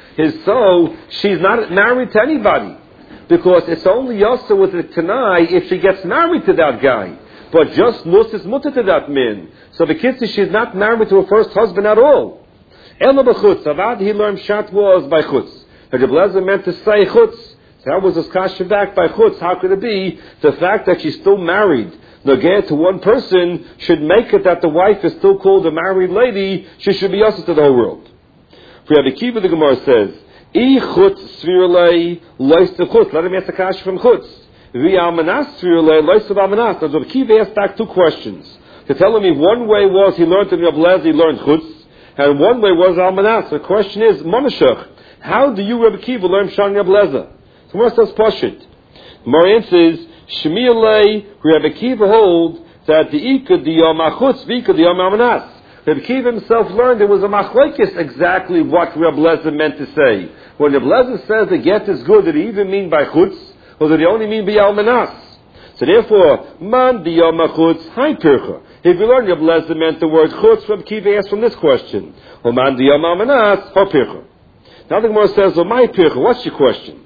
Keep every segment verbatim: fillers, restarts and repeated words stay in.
is so she's not married to anybody. Because it's only Yasa with the Tanai if she gets married to that guy. But just Nus is mutter to that man. So the kids, she's not married to her first husband at all. Ella b'chutz. Avad he learned Shat was by chutz. But Rebbe Lezer meant to say chutz. So how was this kasha back by chutz? How could it be the fact that she's still married? Nogeh to one person should make it that the wife is still called a married lady. She should be Yasa to the whole world. For Rabbi Kiva, the Gemara says, I chutz svirlei lois to chutz. Let him ask the kasha from chutz. Vi almanas svirlei lois to almanas. Now Rabbi Kiva asked back two questions. To tell him one way was he learned in Rabbi Lezer, he learned chutz, and one way was almanas. The question is, Monashach, how do you, Rabbi Kiva, learn Shan Rabbi Lezer? So what's this pashut? The Marian says, Shmielei, Rabbi Kiva holds that the Ika the Yom HaChutz, Vika the Yom HaManas. Rabbi Kiva himself learned it was a machlokes exactly what Rabbi Lezer meant to say. When Rabbi Lezer says the get is good, did he even mean by chutz, or did he only mean by Almanas? So therefore, Man the Yom HaChutz, Hai Pircha. If you learn Rabbi Lezer meant the word chutz, Rabbi Kiva asked from this question. Or Man the Yom HaManas, Ha Pircha. Now the Gemara says, oh my Pircha, what's your question?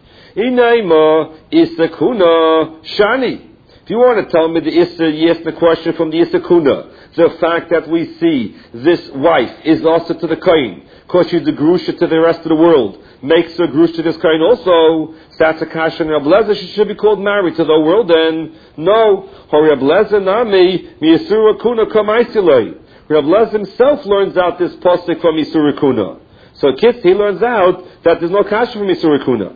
Inaima Isakuna Shani. If you want to tell me the Issa, yes, the question from the Isakuna, the fact that we see this wife is also to the Kain, because she's the Grusha to the rest of the world, makes her Grusha to this Kain also, that's a Kasha and Rabbi Lezer, she should be called married to the world then. No. Rabbi Lezer Nami, Miyasura Kuna Kamaisilei. Rabbi Lezer himself learns out this pasuk from Yisura Kuna. So kids, he learns out that there's no Kasha from Yisura Kuna.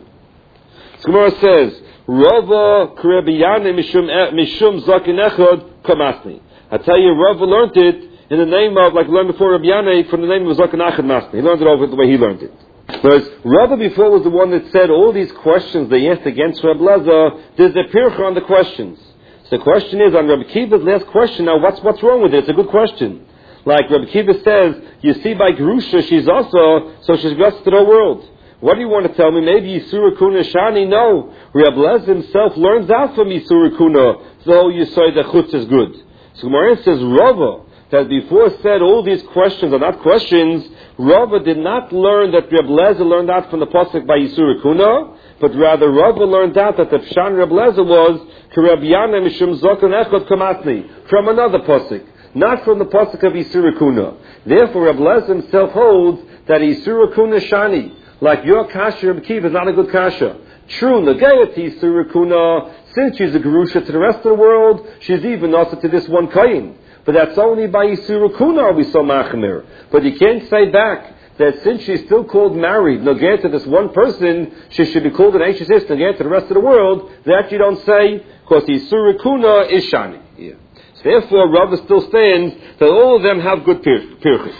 Gemara says, Rava Krebiyane Mishum Mishum Zakin Echad Kamasni. I tell you, Rava learned it in the name of, like we learned before Rabbi Yanai, from the name of Zakin Echad Masni. He learned it over the way he learned it. Whereas Rava before was the one that said all these questions they asked against Rabbi Lezer, there's a pircha on the questions. So the question is, on Rabbi Kiva's last question, now what's what's wrong with it? It's a good question. Like Rabbi Kiva says, you see by Gerusha, she's also, so she's blessed to the world. What do you want to tell me? Maybe Yisura Kuna Shani? No. Rabbi Lezer himself learns out from Yisura Kuna, so you say that chutz is good. So Gemara says, Rava, that before said all these questions are not questions, Rava did not learn that Rabbi Lezer learned out from the pasuk by Yisura Kuna, but rather Rava learned out that the Pshan Rabbi Lezer was Rabbi Yana Mishum Zokon Echad Kamatni, from another pasuk, not from the pasuk of Yisura Kuna. Therefore Rabbi Lezer himself holds that Yisura Kuna Shani, like your kasha Rabbi Kiva is not a good kasha. True, Nagayati Surikuna, since she's a Gerusha to the rest of the world, she's even also to this one Kayin. But that's only by Surikuna are we so machmir. But you can't say back that since she's still called married, Nagayat to this one person, she should be called an Aishis Is, Nagayat to the rest of the world, that you don't say, because the Surikuna is Shani. Yeah. So therefore, Rava still stands that all of them have good pirchis.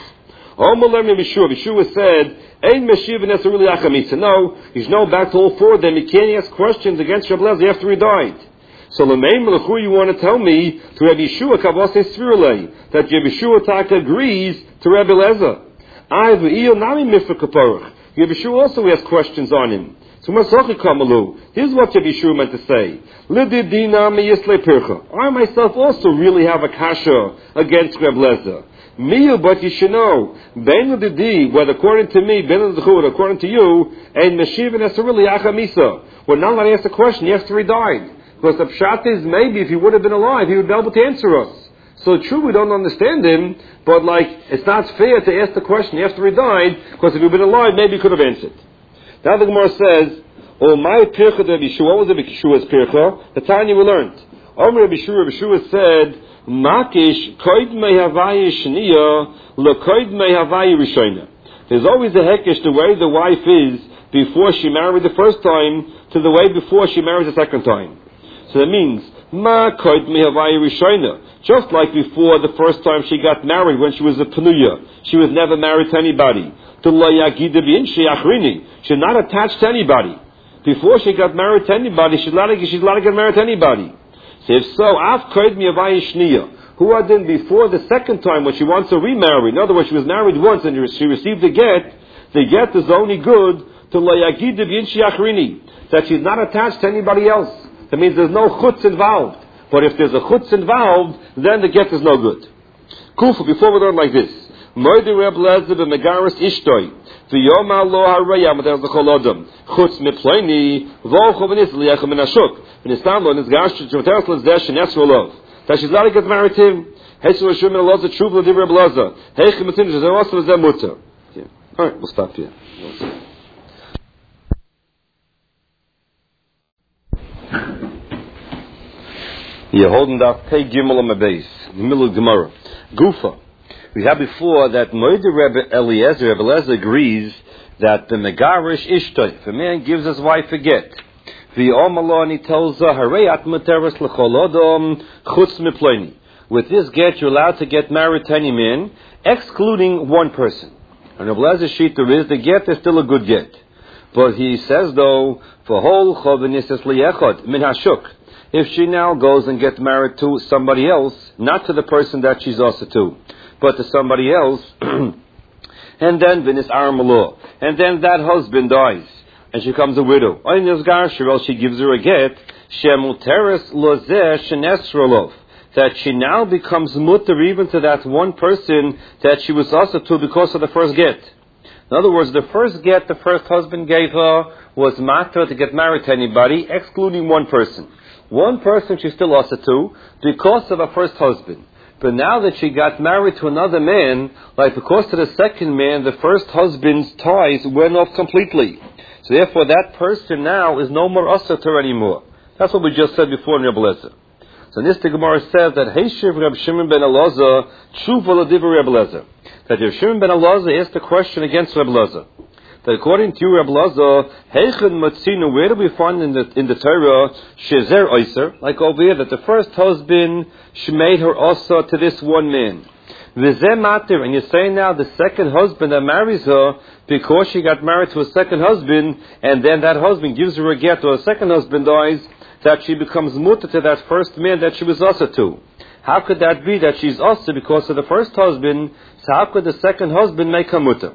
Yeshua said, Ein Meshiv necessarily Achamisa. No, he's no back to all four of them. He can't ask questions against Rabbi Lezer after he died. So L'meim L'chu, you want to tell me to Rabbi Yeshua Kavase Svirlei that Rabbi Yeshua Tak agrees to Rabbi Lezer. I v'iyel nami mifra kaparach. Rabbi Yeshua also asks questions on him. So Masachi Kamalu. Here's what Rabbi Yeshua meant to say. Lididina miyisle pircha. I myself also really have a kasha against Rabbi Lezer. Me, but you should know, Ben Didi, whether according to me, Ben Zechud, according to you, and Meshiv and Esarili Achamisa. We're not allowed to ask the question after he died. Because the pshat is maybe if he would have been alive, he would be able to answer us. So true, we don't understand him, but like, it's not fair to ask the question after he died, because if he would have been alive, maybe he could have answered. Now the Gemara says, oh, my pircha de Rabbi Yeshua, what was Rabbi Yeshua's pircha? The Tanya we learned. Omer Rabbi Yeshua, Rabbi Yeshua said, Makish koid mei havaya shniya le koid mei havaya rishona. There's always a hekesh the way the wife is before she married the first time to the way before she married the second time. So that means ma koid mei havaya rishona. Just like before the first time she got married when she was a penuya, she was never married to anybody. To la yagida bin sheachrini. She's not attached to anybody. Before she got married to anybody, she's allowed to, she's allowed to get married to anybody. So if so, af koid mi avaya shniya, who had been before the second time when she wants to remarry. In other words, she was married once and she received the get. The get is only good to la yagid b'inshi achrini, that she's not attached to anybody else. That means there's no chutz involved. But if there's a chutz involved, then the get is no good. Kufa, before we learn like this, Moide Reb Lezer b'megaris ishtoi. V'yoma lo haraya matel zechol odom. Chutz miploini v'ocho v'nis liach min hashuk. V'nistam lo nizgash sh'matel l'zeh shenes rolov. That she's allowed to get married to him. Hesu Hashem min Elazar Truv l'div Reb Lezer. Heichi matin shezer also v'zeh mutter. All right, we'll stop here. You're holding up Pei Gimel on my base, the middle of Gemara. Gufa. We had before that Moed Rebbe Eliezer, Rebbe Eliezer agrees that the Megarish Ishtoi, if a man gives his wife a get, the Omalo, and he tells her, Harei Atmateres L'cholodom Chutz Miploini. With this get, you're allowed to get married to any man, excluding one person. And Rebbe Eliezer Shita is, the get is still a good get. But he says though, for whole Chovenisas Liechot, Min Hashuk, if she now goes and gets married to somebody else, not to the person that she's also to, but to somebody else, and then Vinis Armalo, and then that husband dies, and she becomes a widow, or she gives her a get, Shemuteres Lozeh Shenesrolov, that she now becomes mutter even to that one person that she was also to because of the first get. In other words, the first get the first husband gave her was matter to get married to anybody, excluding one person. One person she's still also to because of her first husband. But now that she got married to another man, like because of the second man, the first husband's ties went off completely. So therefore that person now is no more also to her anymore. That's what we just said before in Rebbe Lezer. So this the Gemara says that Heishiv Reb Shimon ben Elazar Tshuva l'divrei Rebbe Lezer. That Reb Shimon ben Elazar asked a question against Rebbe Lezer. That according to Rebbe Lezer, Heichen Matzino, where do we find in the in the Torah Shezer Oiser, like over here, that the first husband she made her also to this one man. V'zeh matir, and you're saying now the second husband that marries her because she got married to a second husband, and then that husband gives her a get, or a second husband dies, that she becomes mutter to that first man that she was also to. How could that be that she's also because of the first husband? So how could the second husband make her mutter?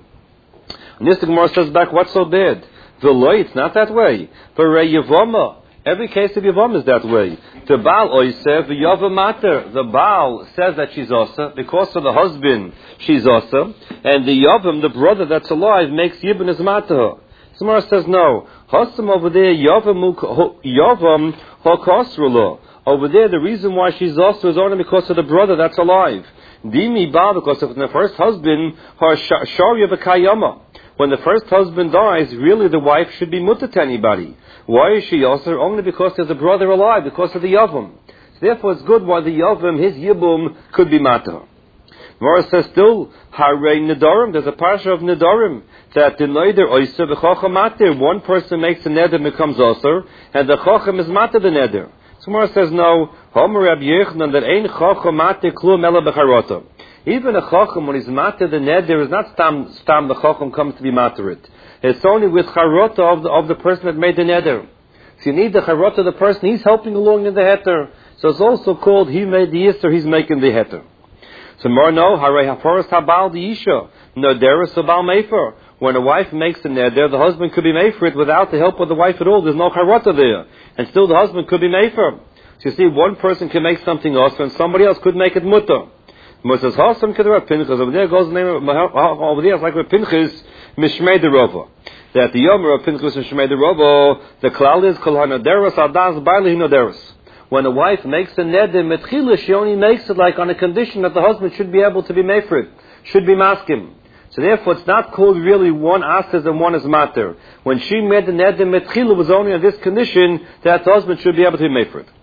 And this the Gemara says back, what's so bad? V'loi, it's not that way. V'rei Yavama, every case of Yavam is that way. The Baal Oisev, the Yavam Mater, the Baal says that she's also, because of the husband, she's also, and the Yavam, the brother that's alive, makes Yibn as Mater. The Gemara says no. Hasam over there, Yavam Yavam Hakasrula. Over there, the reason why she's also is only because of the brother that's alive. Dimi Baal, because of the first husband, her Sharia V'Kayama. When the first husband dies, really the wife should be mutter to anybody. Why is she also? Only because there's a brother alive, because of the Yavam. So therefore it's good why the Yavam, his Yibum, could be matter. Mara says still, Harei Nedarim, there's a parsha of Nedarim, that the Neider Oyser v'Chacham matter, one person makes a neder and becomes Osir, and the Chacham is matter the neder. So Mara says no, Homer Rab Yechanan, that ain't Chacham matter klum ela b'charota. Even a chacham, when he's matter the neder, is not stam, stam the chacham comes to be matter it. It's only with charota of the, of the person that made the neder. So you need the charota of the person, he's helping along in the heter. So it's also called, he made the yisr, he's making the heter. So more no, harei haforos habal the isha, no deris habal mefer. When a wife makes the neder, the husband could be made for it without the help of the wife at all. There's no charota there. And still the husband could be made for. So you see, one person can make something else, and somebody else could make it mutter. Moses Hasam Kedra Pinchas, over there goes the name of, over there it's like with Pinchas Mishmei the Rova. That the Yomer of Pinchas Mishmei the Rova, the klal is Kol Hanaderos Adas Bailei Hinaderos. When a wife makes a neder metchila, she only makes it like on a condition that the husband should be able to be made for it, should be maskim. So therefore it's not called really one asas and one is mater. When she made the neder metchila, it was only on this condition that the husband should be able to be made for it.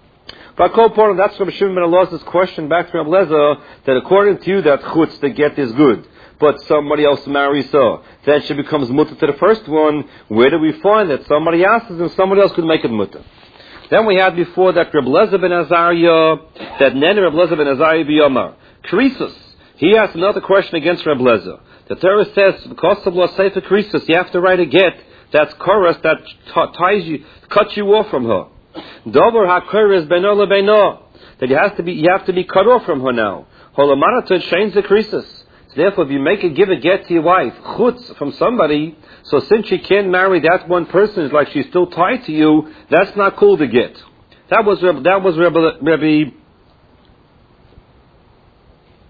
But that's Rabbi Shimon ben Elazar's question back to Rabbi Lezer, that according to you that chutz, the get is good, but somebody else marries her, then she becomes mutter to the first one. Where do we find that somebody asks and somebody else could make it mutter? Then we had before that Rabbi Lezer ben Azariah, that Nen Rabbi Lezer ben Azariah b'Yomar. Krisus, he asked another question against Rabbi Lezer. The Torah says, because of la sefer krisus, you have to write a get that's chorus, that t- ties you, cuts you off from her. Dover hakuris beno lebeno, that you have to be you have to be cut off from her now. Holamanatut shains the krisis. So therefore, if you make a give a get to your wife, chutz from somebody, so since she can't marry that one person, it's like she's still tied to you. That's not cool to get. That was that was Rabbi, Rabbi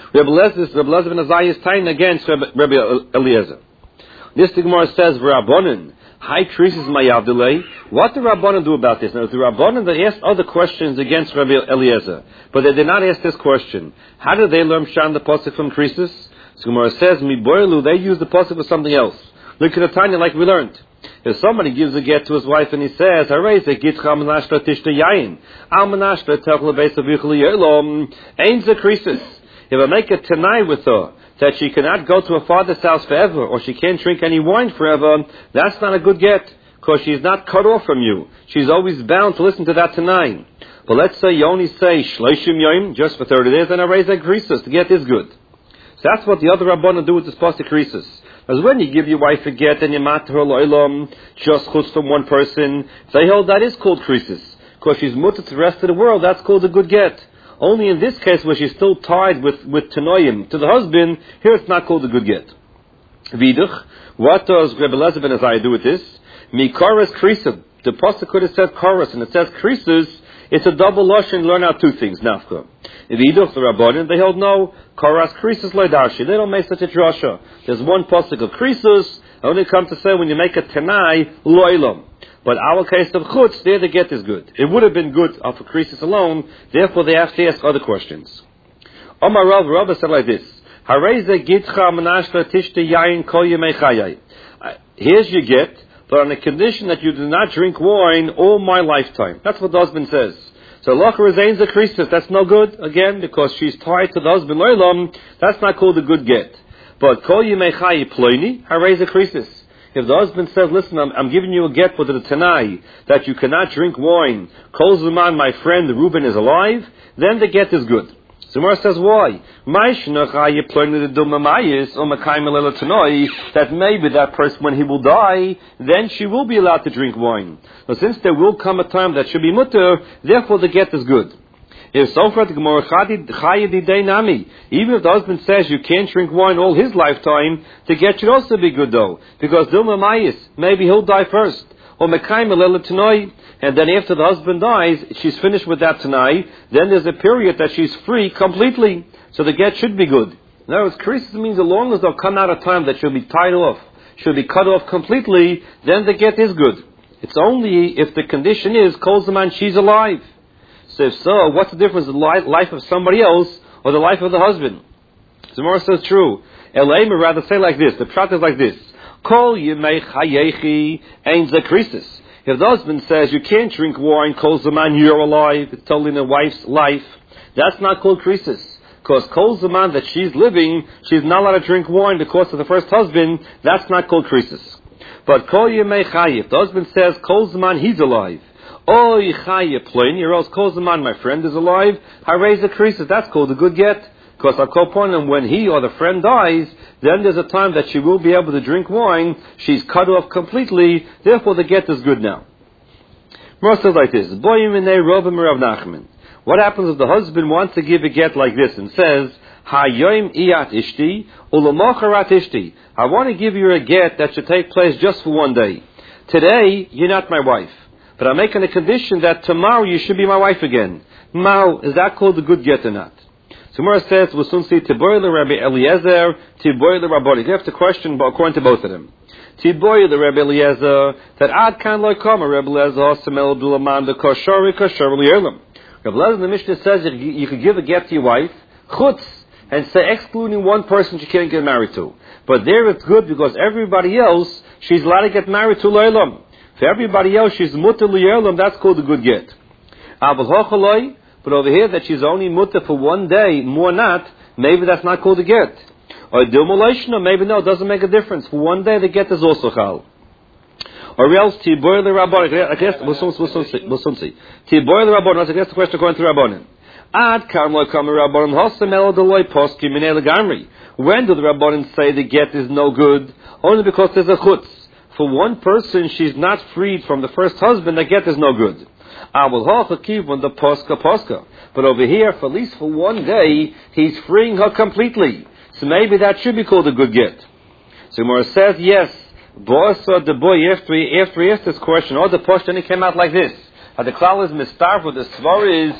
Rebbe Eliezer, Rebbe Eliezer ben Azai is tying against Rebbe Eliezer. This the Gemara says, Rabbanan, high creases mayavdelei. What do Rabbanan do about this? Now, the Rabbanan, they asked other questions against Rebbe Eliezer, but they did not ask this question. How did they learn Shan the pasuk from creases? So Gemara says, Mi boilu, they use the pasuk for something else. Look at the Tanya like we learned. If somebody gives a get to his wife and he says, "Harei ze gitcha menashla tishta yayin, al menashla techla beis avichli yelom, ein ze krisis." If I make a tenai with her that she cannot go to her father's house forever, or she can't drink any wine forever, that's not a good get, because she's not cut off from you. She's always bound to listen to that tenai. But let's say you only say shleishim yoim just for thirty days, and Harei ze krisis, the get is good. So that's what the other Rabbanan do with this pasuk krisis. As when you give your wife a get and you mat her lo'ilam, just chutz from one person, they hold that is called krisis. Because she's mutter to the rest of the world, that's called a good get. Only in this case where she's still tied with, with tenoyim to the husband, here it's not called a good get. Viduch, what does Rebbe Eliezer ben Azai do with this? Mikaras krisis. The pasuk could have said karas and it says krisis. It's a double lashon. Learn out two things. Nafka. Viduch the Rabbanan, they hold no karas krisis loidarshi. They don't make such a drasha. There's one pasuk of krisis. I only come to say when you make a tenai loilam. But our case of chutz, there the get is good. It would have been good for krisis alone. Therefore, they have to ask other questions. Omar Rav Rav said like this: Hareze gitcha menashla tishte yayin kol yemei chayai. Here's your get, but on the condition that you do not drink wine all my lifetime. That's what the husband says. So Lacha remains a krisis. That's no good, again, because she's tied to the husband loilam. That's not called a good get. But kol yemei chayai ploini, hareze krisis. If the husband says, listen, I'm, I'm giving you a get with the Tanai, that you cannot drink wine, Kol Zuman, my friend Reuben is alive, then the get is good. Zumar says, why? That maybe that person, when he will die, then she will be allowed to drink wine. But since there will come a time that she'll be mutter, therefore the get is good. If so, even if the husband says you can't drink wine all his lifetime, the get should also be good though, because Dilma Mayis, maybe he'll die first, or Mekayim Elel Tanoi, and then after the husband dies, she's finished with that Tanai. Then there's a period that she's free completely, so the get should be good. In other words, krisis means as long as there'll come out a time that she'll be tied off, she'll be cut off completely, then the get is good. It's only if the condition is Kol Zaman she's alive. So if so, what's the difference, the life of somebody else or the life of the husband? Zimora says true. Elaim would rather say like this. The pshat is like this. Kol yemei chayechi ein ze krisis. If the husband says you can't drink wine, kol zaman you're alive, it's totally in the wife's life, that's not called krisis. Because kol zaman that she's living, she's not allowed to drink wine because of the first husband, that's not called krisis. But kol yemei chayev, if the husband says kol zaman he's alive, Oy chaye plain, or else calls the man, my friend is alive. Harei ze krisis, that's called a good get. Because I'll call upon him when he or the friend dies, then there's a time that she will be able to drink wine. She's cut off completely. Therefore, the get is good now. More says like this: what happens if the husband wants to give a get like this and says, Hayoim iyat ishti, ulamocharat ishti. I want to give you a get that should take place just for one day. Today, you're not my wife. But I'm making a condition that tomorrow you should be my wife again. Now, is that called a good get or not? So Mora says, we'll soon see Tiboy the Rabbi Eliezer, Tiboy the Rabboni. You have to question according to both of them. Tiboy the Rabbi Eliezer, that ad kan loy kama, Rabbi Eliezer, Samel Dulaman, the Koshori, Koshori Lierlam. Rabbi Eliezer in the Mishnah says that you could give a get to your wife, chutz, and say excluding one person she can't get married to. But there it's good because everybody else, she's allowed to get married to Loilam. For everybody else, she's mutter liyerlam, that's called a good get. But over here, that she's only mutter for one day, more not, maybe that's not called a get. Or dilmolashna, maybe no, it doesn't make a difference. For one day, the get is also chal. Or else, tiboy the rabbanon, I guess, we'll soon see. Tiboy the rabbanon, I guess the question according to rabbanon. Ad karmoi kamer rabbanon, hosam el deloi poski minei legamri. When do the rabbanon say the get is no good? Only because there's a chutz. For one person, she's not freed from the first husband, the get is no good. I will hold the when the posca posca. But over here, for at least for one day, he's freeing her completely. So maybe that should be called a good get. So Gemara says, yes, boss or the boy, after he, after he asked this question, or the posh, then he came out like this. The klal is mistar for the svar is